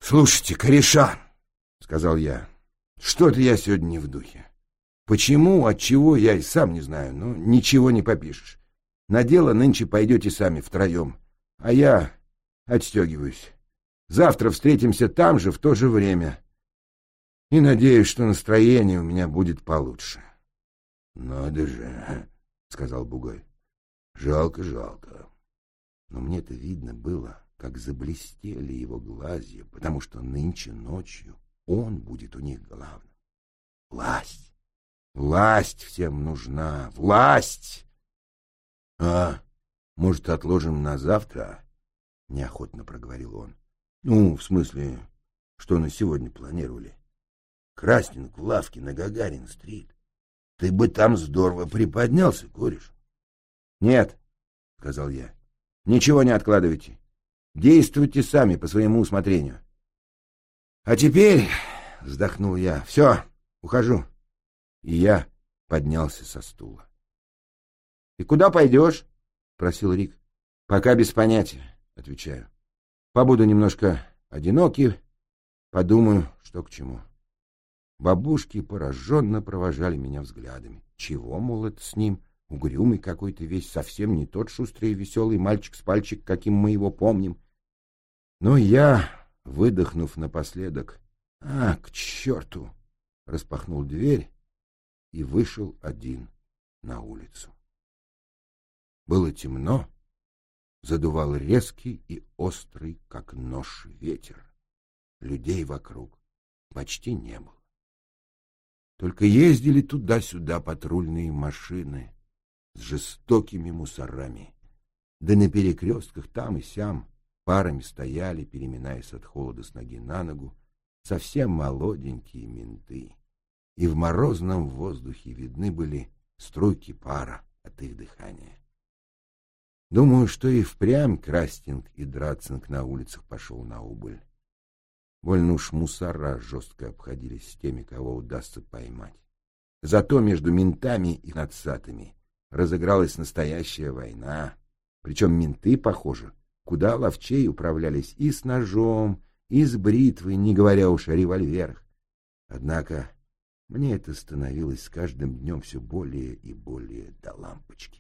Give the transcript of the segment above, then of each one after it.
Слушайте, кореша, — сказал я, — что-то я сегодня не в духе. Почему, отчего, я и сам не знаю, но ничего не попишешь. На дело нынче пойдете сами втроем, а я отстегиваюсь. Завтра встретимся там же в то же время. И надеюсь, что настроение у меня будет получше. — Надо же, — сказал Бугай. — Жалко, жалко. Но мне-то видно было, как заблестели его глазья, потому что нынче ночью он будет у них главным. Власть! Власть всем нужна! Власть! — А, может, отложим на завтра? — неохотно проговорил он. — Ну, в смысле, что на сегодня планировали? Красненк в лавке на Гагарин-стрит. Ты бы там здорово приподнялся, кореш. — Нет, — сказал я, — ничего не откладывайте. Действуйте сами по своему усмотрению. — А теперь, — вздохнул я, — все, ухожу. И я поднялся со стула. — И куда пойдешь? — спросил Рик. — Пока без понятия, — отвечаю. — Побуду немножко одинокий, подумаю, что к чему. Бабушки пораженно провожали меня взглядами. Чего, мол, это с ним? Угрюмый какой-то весь, совсем не тот шустрый и веселый мальчик с пальчик, каким мы его помним. Но я, выдохнув напоследок, к черту, распахнул дверь и вышел один на улицу. Было темно, задувал резкий и острый, как нож, ветер. Людей вокруг почти не было. Только ездили туда-сюда патрульные машины с жестокими мусорами. Да на перекрестках там и сям парами стояли, переминаясь от холода с ноги на ногу, совсем молоденькие менты. И в морозном воздухе видны были струйки пара от их дыхания. Думаю, что и впрямь Крастинг и Драцинг на улицах пошел на убыль. Больно уж мусора жестко обходились с теми, кого удастся поймать. Зато между ментами и нацатами разыгралась настоящая война. Причем менты, похоже, куда ловчей управлялись и с ножом, и с бритвой, не говоря уж о револьверах. Однако мне это становилось с каждым днем все более и более до лампочки.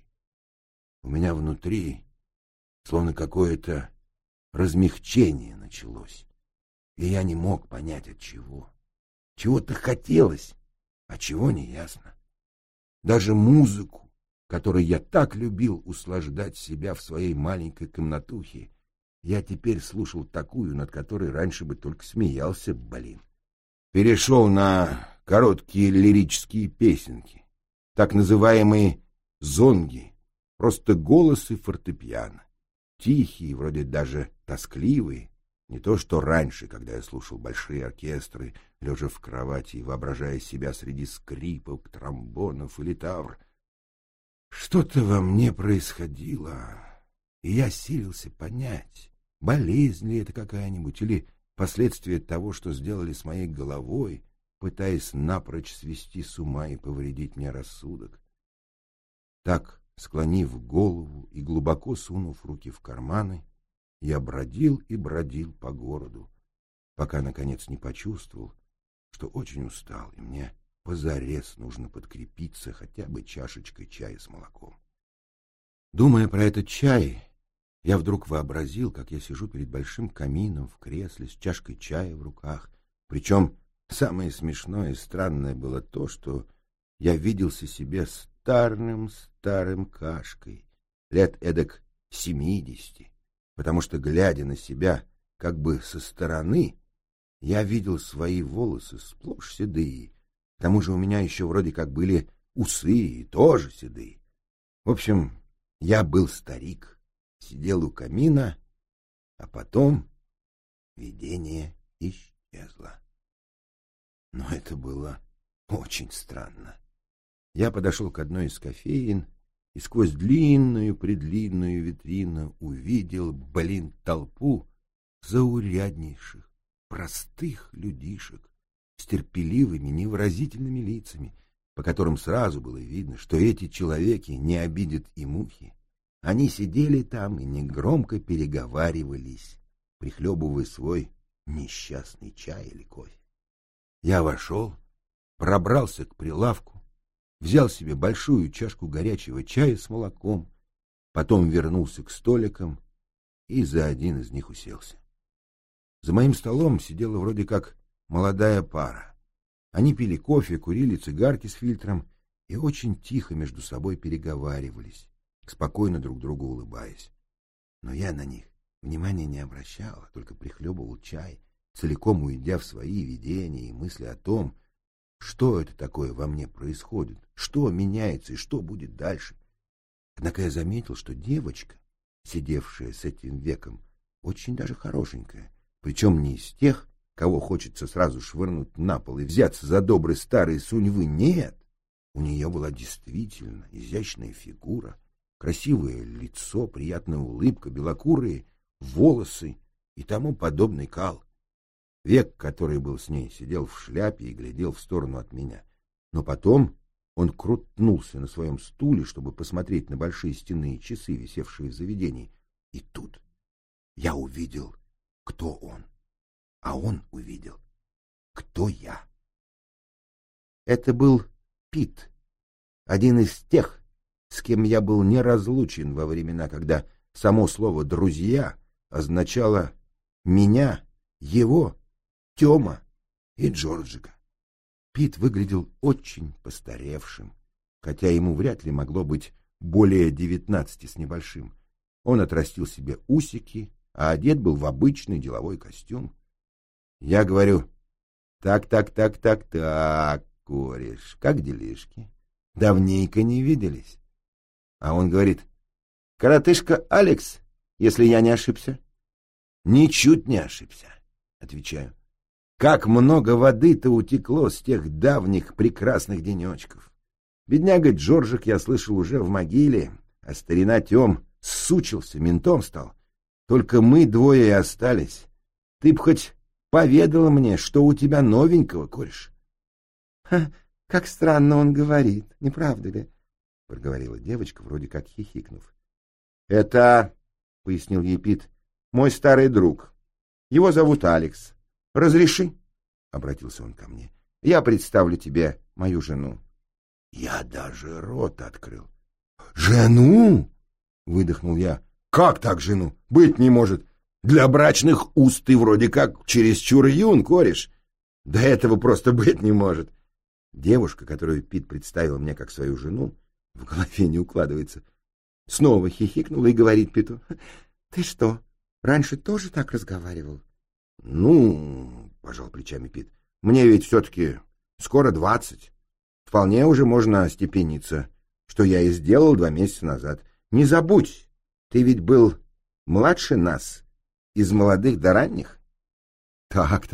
У меня внутри словно какое-то размягчение началось. И я не мог понять, от чего. Чего-то хотелось, а чего не ясно. Даже музыку, которой я так любил услаждать себя в своей маленькой комнатухе, я теперь слушал такую, над которой раньше бы только смеялся, блин. Перешел на короткие лирические песенки, так называемые зонги, просто голос и фортепиано. Тихие, вроде даже тоскливые. Не то, что раньше, когда я слушал большие оркестры, лежа в кровати и воображая себя среди скрипов, тромбонов и литавр. Что-то во мне происходило, и я силился понять, болезнь ли это какая-нибудь, или последствия того, что сделали с моей головой, пытаясь напрочь свести с ума и повредить мне рассудок. Так, склонив голову и глубоко сунув руки в карманы, я бродил и бродил по городу, пока, наконец, не почувствовал, что очень устал, и мне позарез нужно подкрепиться хотя бы чашечкой чая с молоком. Думая про этот чай, я вдруг вообразил, как я сижу перед большим камином в кресле с чашкой чая в руках. Причем самое смешное и странное было то, что я виделся себе старым Кашкой, лет эдак 70. Потому что, глядя на себя как бы со стороны, я видел свои волосы сплошь седые. К тому же у меня еще вроде как были усы и тоже седые. В общем, я был старик, сидел у камина, а потом видение исчезло. Но это было очень странно. Я подошел к одной из кофеен и сквозь длинную-предлинную витрину увидел, толпу зауряднейших, простых людишек с терпеливыми, невыразительными лицами, по которым сразу было видно, что эти человеки не обидят и мухи. Они сидели там и негромко переговаривались, прихлебывая свой несчастный чай или кофе. Я вошел, пробрался к прилавку, взял себе большую чашку горячего чая с молоком, потом вернулся к столикам и за один из них уселся. За моим столом сидела вроде как молодая пара. Они пили кофе, курили цигарки с фильтром и очень тихо между собой переговаривались, спокойно друг другу улыбаясь. Но я на них внимания не обращал, а только прихлебывал чай, целиком уйдя в свои видения и мысли о том, что это такое во мне происходит, что меняется и что будет дальше. Однако я заметил, что девочка, сидевшая с этим веком, очень даже хорошенькая, причем не из тех, кого хочется сразу швырнуть на пол и взяться за добрые старые суньвы. Нет, у нее была действительно изящная фигура, красивое лицо, приятная улыбка, белокурые волосы и тому подобный кал. Век, который был с ней, сидел в шляпе и глядел в сторону от меня. Но потом он крутнулся на своем стуле, чтобы посмотреть на большие стенные часы, висевшие в заведении. И тут я увидел, кто он, а он увидел, кто я. Это был Пит, один из тех, с кем я был неразлучен во времена, когда само слово «друзья» означало меня, его, Тёма и Джорджика. Пит выглядел очень постаревшим, хотя ему вряд ли могло быть более 19 с небольшим. Он отрастил себе усики, а одет был в обычный деловой костюм. Я говорю: так, кореш, как делишки? Давненько не виделись. А он говорит: коротышка Алекс, если я не ошибся. Ничуть не ошибся, отвечаю. Как много воды-то утекло с тех давних прекрасных денечков. Бедняга Джорджик, я слышал, уже в могиле, а старина Тём сучился, ментом стал. Только мы двое и остались. Ты б хоть поведала мне, что у тебя новенького, кореш. — Как странно он говорит, не правда ли? — проговорила девочка, вроде как хихикнув. — Это, — пояснил ей Пит, — мой старый друг. Его зовут Алекс. Разреши, — обратился он ко мне, — я представлю тебе мою жену. Я даже рот открыл. — Жену? — выдохнул я. — Как так жену? Быть не может. Для брачных уст ты вроде как чересчур юн, кореш. До этого просто быть не может. Девушка, которую Пит представил мне как свою жену, в голове не укладывается. Снова хихикнула и говорит Питу: — Ты что, раньше тоже так разговаривал? — Ну, — пожал плечами Пит, — мне ведь все-таки скоро 20. Вполне уже можно остепениться, что я и сделал 2 месяца назад. Не забудь, ты ведь был младше нас, из молодых до ранних. Так.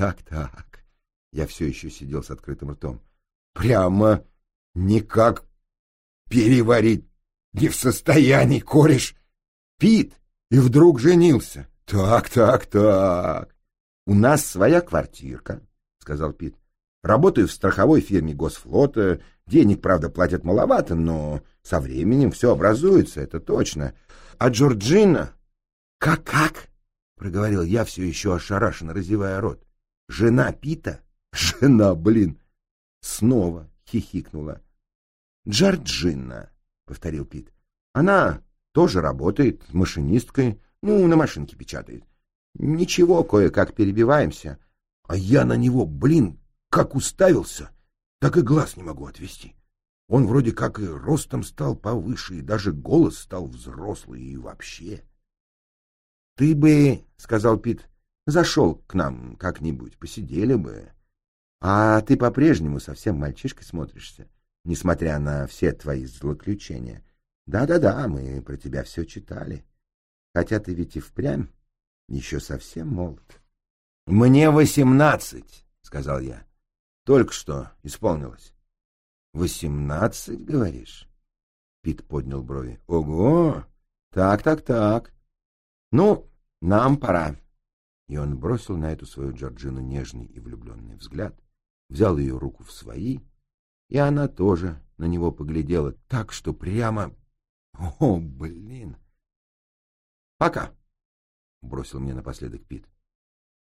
Я все еще сидел с открытым ртом. Прямо никак переварить не в состоянии, кореш. Пит, и вдруг женился. Так. У нас своя квартирка, сказал Пит. Работаю в страховой фирме Госфлота. Денег, правда, платят маловато, но со временем все образуется, это точно. А Джорджина... Как? Проговорил я, все еще ошарашенно разевая рот. Жена Пита? Жена, блин! Снова хихикнула. Джорджина, повторил Пит. Она тоже работает машинисткой, на машинке печатает. Ничего, кое-как перебиваемся. А я на него, блин, как уставился, так и глаз не могу отвести. Он вроде как и ростом стал повыше, и даже голос стал взрослый, и вообще. — Ты бы, — сказал Пит, — зашел к нам как-нибудь, посидели бы. А ты по-прежнему совсем мальчишкой смотришься, несмотря на все твои злоключения. Да, мы про тебя все читали. Хотя ты ведь и впрямь еще совсем молод. — Мне 18, — сказал я. Только что исполнилось. — 18, говоришь? Пит поднял брови. — Ого! Так. Ну, нам пора. И он бросил на эту свою Джорджину нежный и влюбленный взгляд, взял ее руку в свои, и она тоже на него поглядела так, что прямо... О, блин! — Пока, — бросил мне напоследок Пит.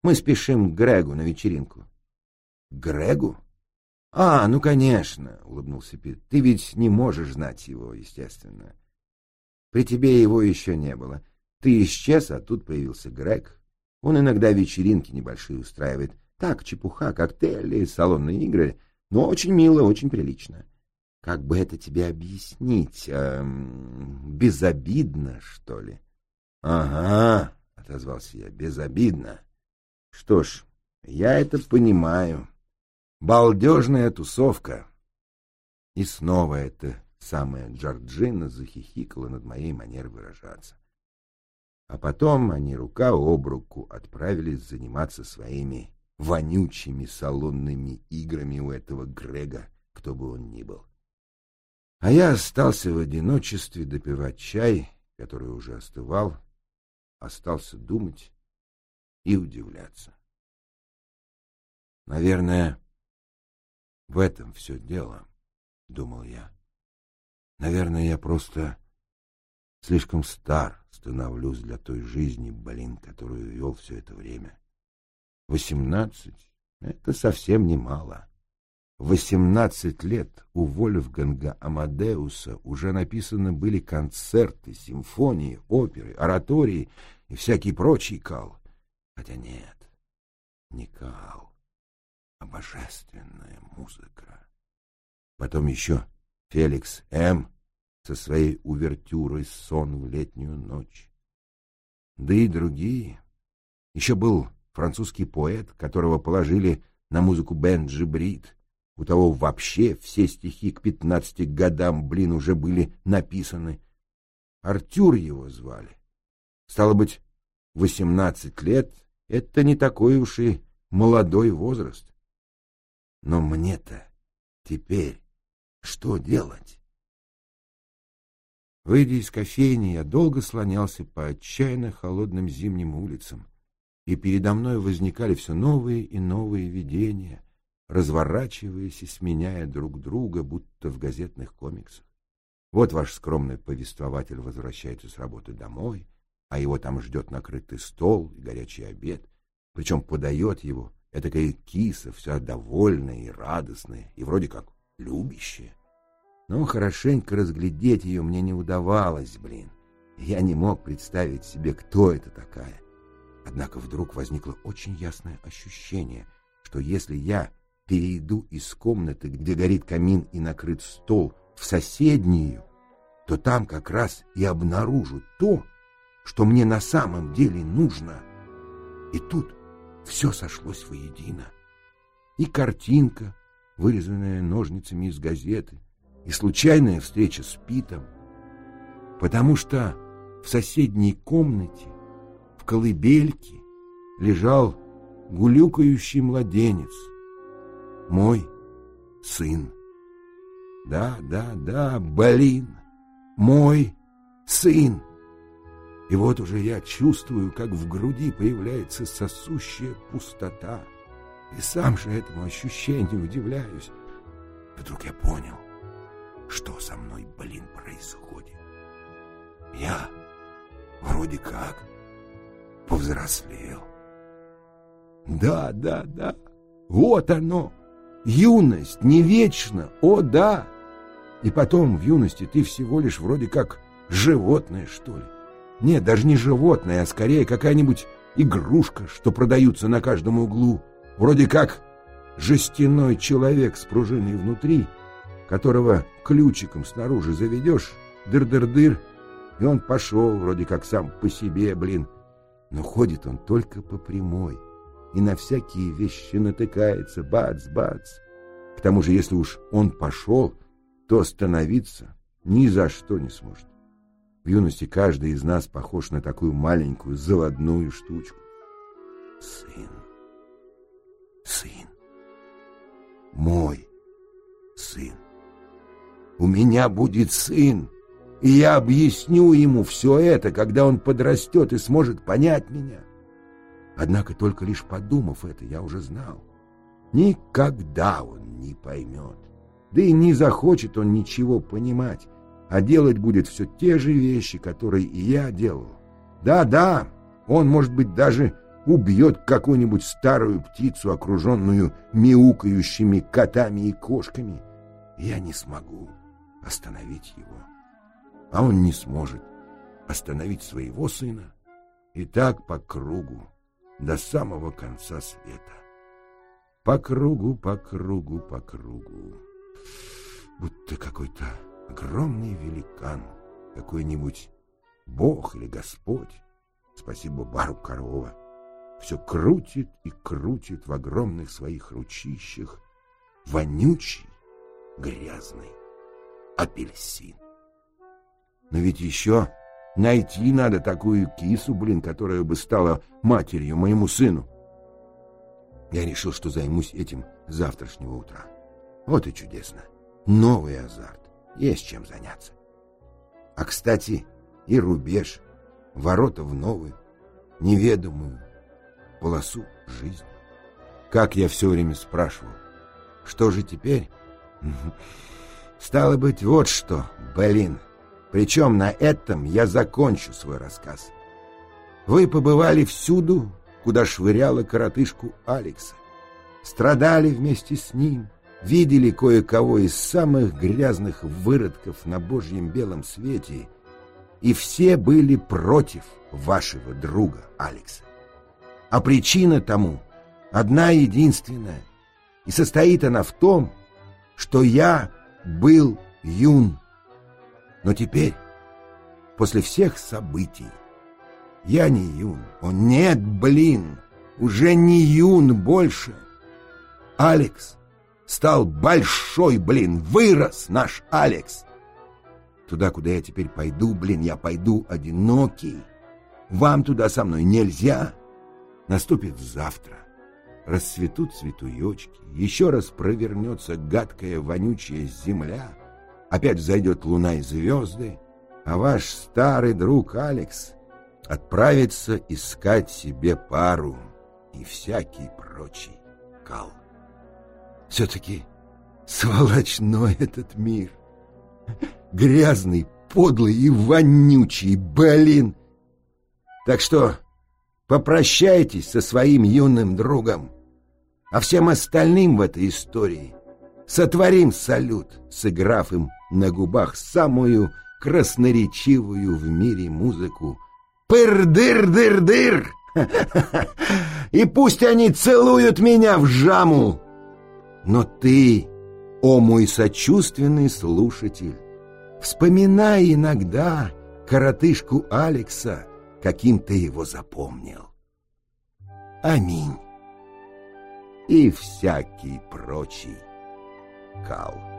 Мы спешим к Грегу на вечеринку». «К Грегу? А, ну, конечно», — улыбнулся Пит. «Ты ведь не можешь знать его, естественно. При тебе его еще не было. Ты исчез, а тут появился Грег. Он иногда вечеринки небольшие устраивает. Так, чепуха, коктейли, салонные игры. Но очень мило, очень прилично. Как бы это тебе объяснить? Безобидно, что ли?» «Ага», — отозвался я, — «безобидно. Что ж, я это понимаю. Балдежная тусовка». И снова эта самая Джорджина захихикала над моей манерой выражаться. А потом они рука об руку отправились заниматься своими вонючими салонными играми у этого Грега, кто бы он ни был. А я остался в одиночестве допивать чай, который уже остывал, остался думать и удивляться. «Наверное, в этом все дело», — думал я. «Наверное, я просто слишком стар становлюсь для той жизни, которую вел все это время. 18 — это совсем немало. 18 лет у Вольфганга Амадеуса уже написаны были концерты, симфонии, оперы, оратории и всякий прочий кал. Хотя нет, не кал, а божественная музыка. Потом еще Феликс М. со своей увертюрой «Сон в летнюю ночь». Да и другие. Еще был французский поэт, которого положили на музыку Бенджи Брит. У того вообще все стихи к 15 годам, уже были написаны. Артюр его звали. Стало быть, 18 лет — это не такой уж и молодой возраст. Но мне-то теперь что делать? Выйдя из кофейни, я долго слонялся по отчаянно холодным зимним улицам, и передо мной возникали все новые и новые видения, разворачиваясь и сменяя друг друга, будто в газетных комиксах. Вот ваш скромный повествователь возвращается с работы домой, а его там ждет накрытый стол и горячий обед, причем подает его этакая киса, вся довольная и радостная, и вроде как любящая. Но хорошенько разглядеть ее мне не удавалось, Я не мог представить себе, кто это такая. Однако вдруг возникло очень ясное ощущение, что если я перейду из комнаты, где горит камин и накрыт стол, в соседнюю, то там как раз и обнаружу то, что мне на самом деле нужно. И тут все сошлось воедино. И картинка, вырезанная ножницами из газеты, и случайная встреча с Питом, потому что в соседней комнате, в колыбельке, лежал гулюкающий младенец, мой сын. Да, мой сын. И вот уже я чувствую, как в груди появляется сосущая пустота, и сам же этому ощущению удивляюсь. Вдруг я понял, что со мной, происходит. Я вроде как повзрослел. Да, вот оно. Юность не вечна, о да. И потом в юности ты всего лишь вроде как животное, что ли. Нет, даже не животное, а скорее какая-нибудь игрушка, что продаются на каждом углу. Вроде как жестяной человек с пружиной внутри, которого ключиком снаружи заведешь, дыр-дыр-дыр, и он пошел вроде как сам по себе, Но ходит он только по прямой, и на всякие вещи натыкается, бац-бац. К тому же, если уж он пошел, то остановиться ни за что не сможет. В юности каждый из нас похож на такую маленькую заводную штучку. Сын. Мой сын. У меня будет сын, и я объясню ему все это, когда он подрастет и сможет понять меня. Однако только лишь подумав это, я уже знал. Никогда он не поймет, да и не захочет он ничего понимать, а делать будет все те же вещи, которые и я делал. Да, он, может быть, даже убьет какую-нибудь старую птицу, окруженную мяукающими котами и кошками. Я не смогу остановить его, а он не сможет остановить своего сына, и так по кругу до самого конца света. По кругу, по кругу, по кругу. Будто какой-то огромный великан, какой-нибудь Бог или Господь, спасибо бару корова, все крутит и крутит в огромных своих ручищах вонючий, грязный апельсин. Но ведь еще найти надо такую кису, которая бы стала матерью моему сыну. Я решил, что займусь этим с завтрашнего утра. Вот и чудесно. Новый азарт. Есть чем заняться. А, кстати, и рубеж, ворота в новую, неведомую полосу жизни. Как я все время спрашивал, что же теперь? Стало быть, вот что, Причем на этом я закончу свой рассказ. Вы побывали всюду, куда швыряла коротышку Алекса. Страдали вместе с ним, видели кое-кого из самых грязных выродков на божьем белом свете, и все были против вашего друга Алекса. А причина тому одна единственная, и состоит она в том, что я был юн. Но теперь, после всех событий, я не юн. О нет, уже не юн больше. Алекс стал большой, вырос наш Алекс. Туда, куда я теперь пойду, я пойду одинокий. Вам туда со мной нельзя. Наступит завтра. Расцветут цветуечки, еще раз провернется гадкая вонючая земля, опять взойдет луна и звезды, а ваш старый друг Алекс отправится искать себе пару и всякий прочий кал. Все-таки сволочной этот мир. Грязный, подлый и вонючий, Так что попрощайтесь со своим юным другом, а всем остальным в этой истории сотворим салют, сыграв им на губах самую красноречивую в мире музыку «Пыр-дыр-дыр-дыр!» И пусть они целуют меня в жаму. Но ты, о мой сочувственный слушатель, вспоминай иногда коротышку Алекса, каким ты его запомнил. Аминь. И всякий прочий кал.